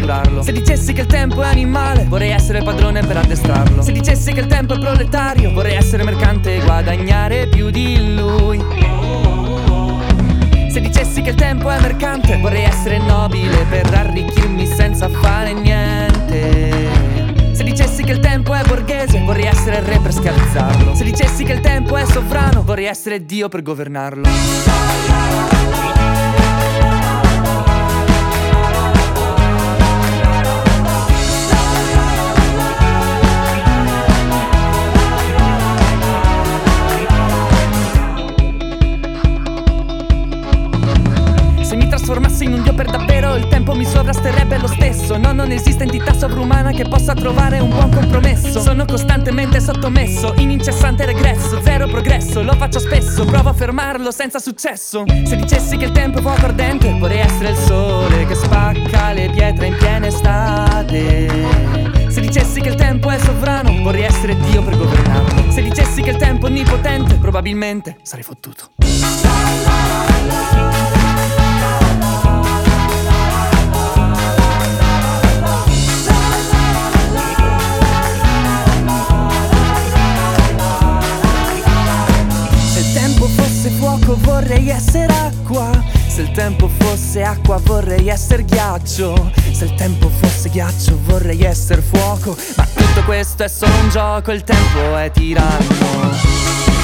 catturarlo. Se dicessi che il tempo è animale, vorrei essere padrone per addestrarlo. Se dicessi che il tempo è proletario, vorrei essere mercante e guadagnare più di lui. Se dicessi che il tempo è mercante, vorrei essere nobile per arricchirmi senza fare niente. Se dicessi che il tempo è borghese, vorrei essere re per schiavizzarlo. Se dicessi che il tempo è sovrano, vorrei essere Dio per governarlo. Se mi trasformassi in un dio per davvero, il tempo mi sovrasterebbe lo stesso. No, non esiste entità sovrumana che possa trovare un buon compromesso. Sono costantemente sottomesso, in incessante regresso, zero progresso, lo faccio spesso, provo a fermarlo senza successo. Se dicessi che il tempo è fuoco ardente, vorrei essere il sole che spacca le pietre in piena estate. Se dicessi che il tempo è sovrano, vorrei essere Dio per governarlo. Se dicessi che il tempo è onnipotente, probabilmente sarei fottuto. Vorrei essere acqua. Se il tempo fosse acqua vorrei essere ghiaccio. Se il tempo fosse ghiaccio vorrei essere fuoco. Ma tutto questo è solo un gioco, il tempo è tiranno.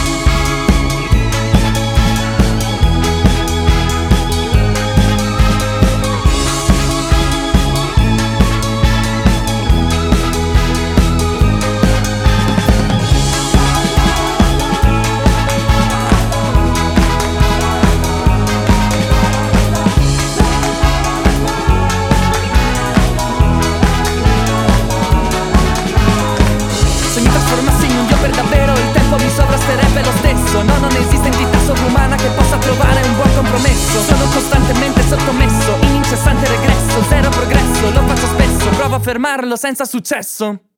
No, non esiste entità sovrumana che possa trovare un buon compromesso. Sono costantemente sottomesso, in incessante regresso, zero progresso, lo faccio spesso, provo a fermarlo senza successo.